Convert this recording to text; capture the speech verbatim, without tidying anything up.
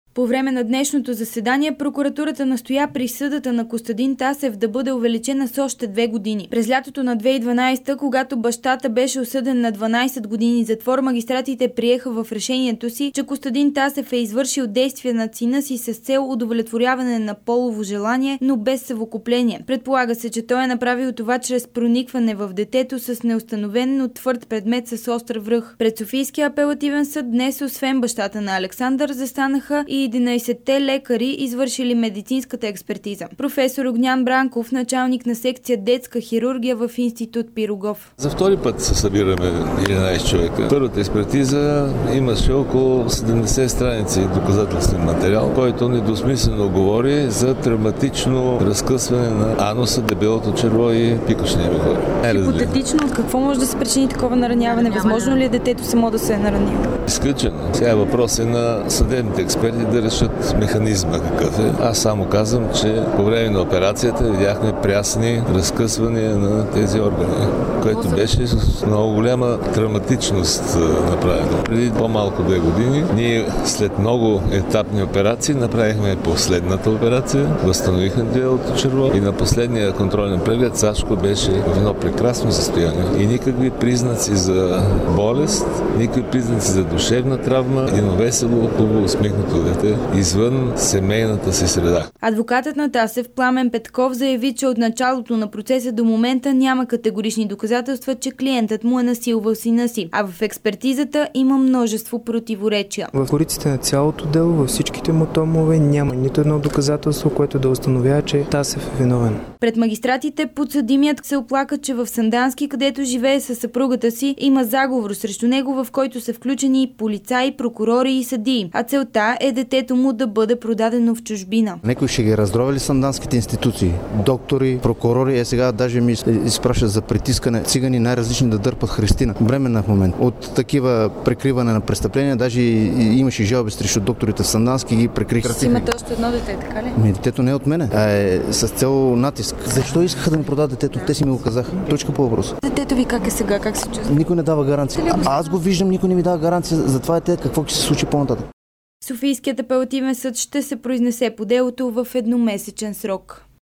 По време на днешното заседание прокуратурата настоя присъдата на Костадин Тасев да бъде увеличена с още две години. През лятото на две хиляди и дванадесета, когато бащата беше осъден на дванадесет години затвор, магистратите приеха в решението си, че Костадин Тасев е извършил действия над сина си с цел удовлетворяване на полово желание, но без съвокупление. Предполага се, че той е направил това чрез проникване в детето с неустановен, но твърд предмет с остър връх. Пред Софийския апелативен съд днес, освен бащата на Александър, застанаха и единадесетте лекари, извършили медицинската експертиза. Професор Огнян Бранков, началник на секция детска хирургия в институт Пирогов. За втори път се събираме единадесет човека. Първата експертиза имаше около седемдесет страници доказателствен материал, който недосмислено говори за травматично разкъсване на ануса, дебелото черво и пикошния мехур. Хипотетично от какво може да се причини такова нараняване? Възможно ли е детето само да се е наранило? Изключено. Сега въпрос е на съдебните експерти да решат механизма какъв е. Аз само казвам, че по време на операцията видяхме прясни разкъсвания на тези органи, което беше с много голяма травматичност направено. Преди по-малко две години ние след много етапни операции направихме последната операция, възстановихме дебелото черво и на последния контролен преглед Сашко беше в едно прекрасно състояние. И никакви признаци за болест, никакви признаци за душевна травма, едно весело, хубаво, усмихнато дете извън семейната си среда. Адвокатът на Тасев Пламен Петков заяви, че от началото на процеса до момента няма категорични доказателства, че клиентът му е насилвал сина си, а в експертизата има множество противоречия. В кориците на цялото дело, във всичките му томове няма нито едно доказателство, което да установява, че Тасев е виновен. Пред магистратите подсъдимият се оплака, че в Сандански, където живее със съпругата си, има заговор срещу него, в който са включени полицаи, прокурори и съдии, а целта е детето му да бъде продадено в чужбина. Некой ще ги раздрови ли санданските институции? Доктори, прокурори, е сега даже ми изпращат за притискане цигани най-различни да дърпат Христина. Бременна в момент. От такива прикриване на престъпления, даже имаше жалби срещу докторите в Сандански, ги прикриха. Си имате още едно дете, така ли? Ми, детето не е от мене, а е с цел натиск. Защо искаха да ми продадат детето? Те си ми го казаха. Точка по въпроса. Детето ви как е сега? Как се чувства? Никой не дава гаранция. А, аз го виждам, никой не ми дава гаранция за това дете, какво ще се случи по-нататък. Софийският апелативен съд ще се произнесе по делото в едномесечен срок.